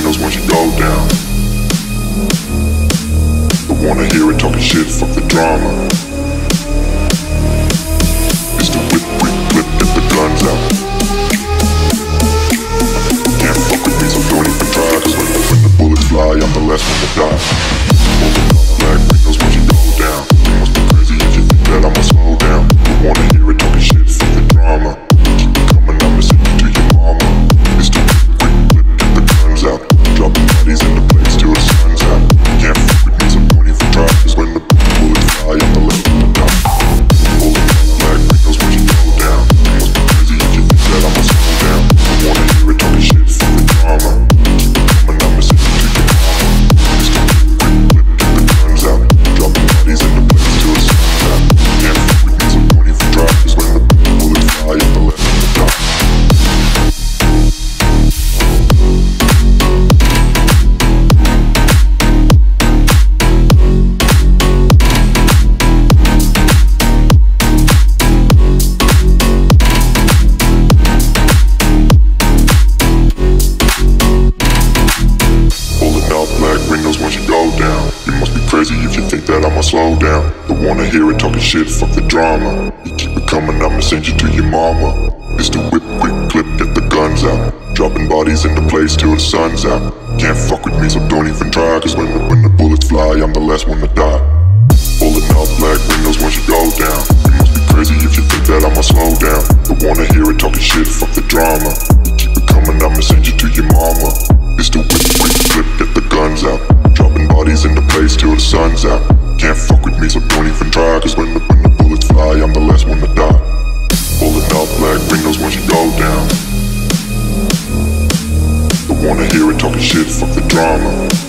windows once you go down. Don't wanna hear it talking shit, fuck the drama. It's the whip, whip, flip, get the guns out. Can't fuck with me, so don't even try. Cause when the bullets fly, I'm the last one to die. Open up black windows once you go down. You must be crazy if you think that I'ma slow down. Don't wanna hear it talking shit, fuck the drama. Keep it coming, I'ma send it to your mama. It's the whip, whip, flip, get the guns out. Dropping bodies in the place till the sun's out. Can't fuck with me, so don't even try. Cause when the bullets fly, I'm the last one to die. Open up black windows once you go down. You must be crazy if you think that I'ma slow down. Don't wanna hear it talking shit, fuck the drama. Keep it coming, I'ma send it to your mama. It's the whip, whip, flip, get the guns out. Dropping bodies in the place till the sun's out. Can't fuck with me, so don't even try. Cause when the bullets fly, I'm the last one to die. Slow down, don't wanna hear it talking shit, fuck the drama. You keep it coming, I'ma send you to your mama. It's the whip, quick clip, get the guns out. Dropping bodies in the place till the sun's out. Can't fuck with me, so don't even try. Cause when the bullets fly, I'm the last one to die. Pulling up black windows once you go down. You must be crazy if you think that I'ma slow down. Don't wanna hear it talking shit, fuck the drama. You keep it coming, I'ma send you to your mama. It's the whip, quick clip, get the guns out. Dropping bodies in the place till the sun's out. Can't fuck with me, so don't even try. Cause when the bullets fly, I'm the last one to die. Pulling up black windows once you go down. Don't wanna hear it talking shit, fuck the drama.